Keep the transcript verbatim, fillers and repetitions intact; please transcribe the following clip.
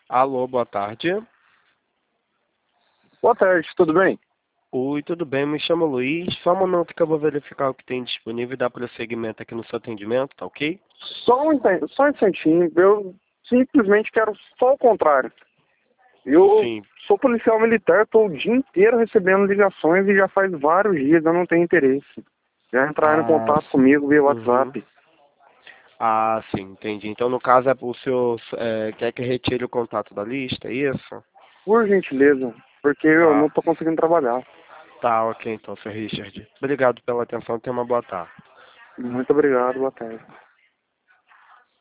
Alô, boa tarde. Boa tarde, tudo bem? Oi, tudo bem? Me chamo Luiz. Só um momento que eu vou verificar o que tem disponível e dar prosseguimento aqui no seu atendimento, tá ok? Só um, intan- só um instantinho, eu simplesmente quero só o contrário. Eu Sim. sou policial militar, estou o dia inteiro recebendo ligações e já faz vários dias eu não tenho interesse. Já entraram em Ah, contato comigo via uhum. WhatsApp. Ah, sim, entendi. Então, no caso, é o senhor é, quer que retire o contato da lista, é isso? Por gentileza, porque eu não Tá. estou conseguindo trabalhar. Tá, ok, então, senhor Richard. Obrigado pela atenção. Tenha uma boa tarde. Muito obrigado, boa tarde.